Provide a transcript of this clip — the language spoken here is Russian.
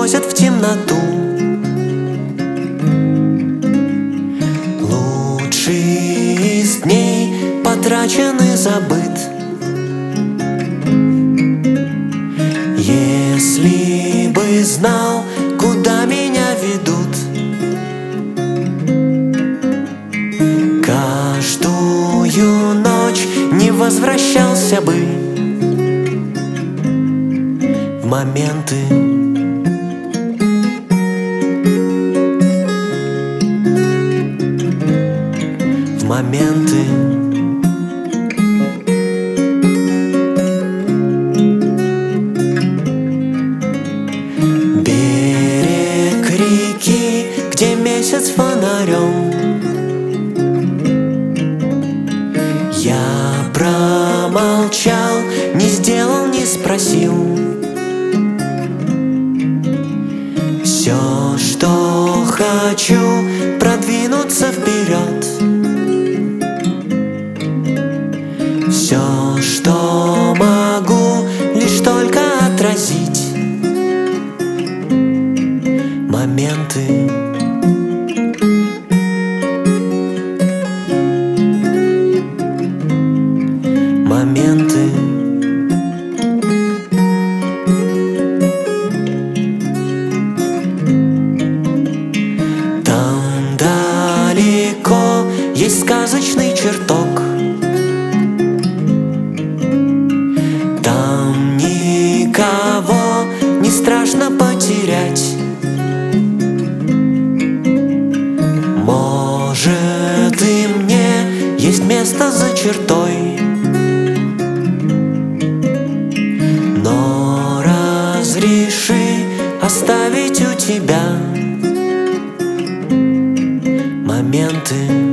увозят в темноту. Лучшие из дней потрачен и забыт. Если бы знал, куда меня ведут, каждую ночь не возвращался бы в моменты. В моменты. Берег реки, где месяц фонарем. Я промолчал, не сделал, не спросил. Все, что хочу, продвинуться вперед. Все, что могу, лишь только отразить моменты. Моменты. Там далеко есть сказочный чертог. Там никого не страшно потерять. Может, и мне есть место за чертой, но разреши оставить у тебя моменты.